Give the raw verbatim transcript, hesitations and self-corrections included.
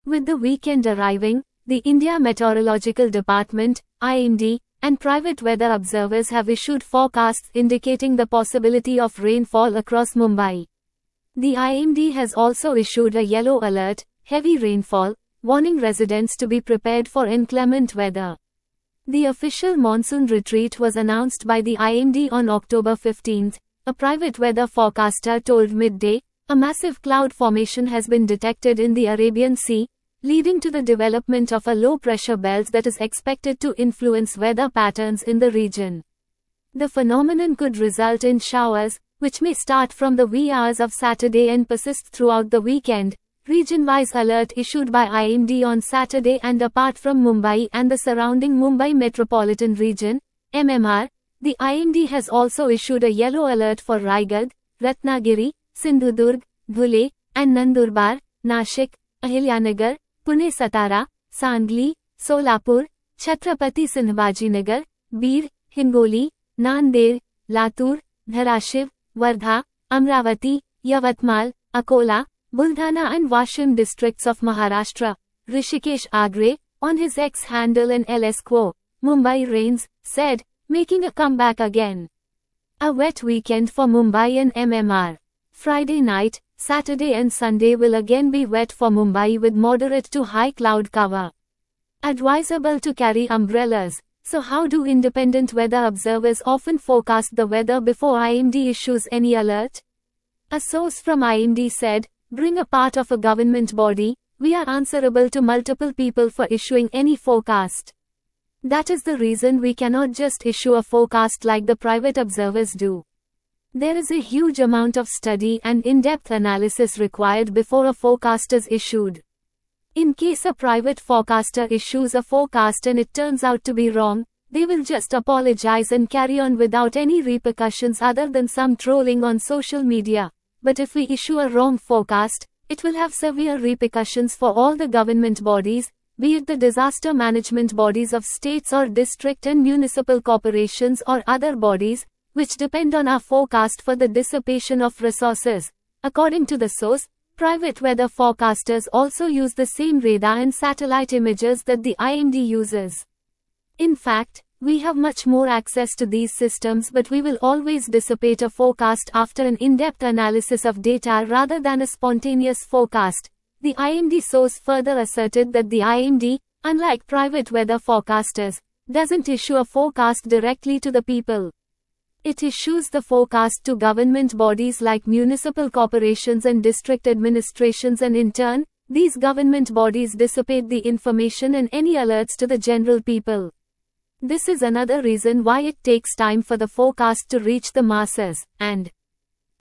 With the weekend arriving, the India Meteorological Department, I M D, and private weather observers have issued forecasts indicating the possibility of rainfall across Mumbai. The I M D has also issued a yellow alert, heavy rainfall, warning residents to be prepared for inclement weather. The official monsoon retreat was announced by the I M D on October fifteenth. A private weather forecaster told Midday, a massive cloud formation has been detected in the Arabian Sea, leading to the development of a low-pressure belt that is expected to influence weather patterns in the region. The phenomenon could result in showers, which may start from the wee hours of Saturday and persist throughout the weekend. Region-wise alert issued by I M D on Saturday, and apart from Mumbai and the surrounding Mumbai Metropolitan Region, M M R, the I M D has also issued a yellow alert for Raigad, Ratnagiri, Sindhudurg, Dhule, and Nandurbar, Nashik, Ahilyanagar, Pune Satara, Sangli, Solapur, Chhatrapati Sambhajinagar, Bir, Hingoli, Nanded, Latur, Dharashiv, Wardha, Amravati, Yavatmal, Akola, Buldhana and Washim districts of Maharashtra. Rishikesh Agre, on his X handle and L S Quo, Mumbai rains, said, making a comeback again. A wet weekend for Mumbai and M M R. Friday night, Saturday and Sunday will again be wet for Mumbai with moderate to high cloud cover. Advisable to carry umbrellas. So how do independent weather observers often forecast the weather before I M D issues any alert? A source from I M D said, "Being a part of a government body, we are answerable to multiple people for issuing any forecast. That is the reason we cannot just issue a forecast like the private observers do. There is a huge amount of study and in-depth analysis required before a forecast is issued. In case a private forecaster issues a forecast and it turns out to be wrong, they will just apologize and carry on without any repercussions other than some trolling on social media. But if we issue a wrong forecast, it will have severe repercussions for all the government bodies, be it the disaster management bodies of states or district and municipal corporations or other bodies, which depend on our forecast for the dissipation of resources." According to the source, private weather forecasters also use the same radar and satellite images that the I M D uses. In fact, we have much more access to these systems, but we will always dissipate a forecast after an in-depth analysis of data rather than a spontaneous forecast. The I M D source further asserted that the I M D, unlike private weather forecasters, doesn't issue a forecast directly to the people. It issues the forecast to government bodies like municipal corporations and district administrations, and in turn, these government bodies dissipate the information and any alerts to the general people. This is another reason why it takes time for the forecast to reach the masses, and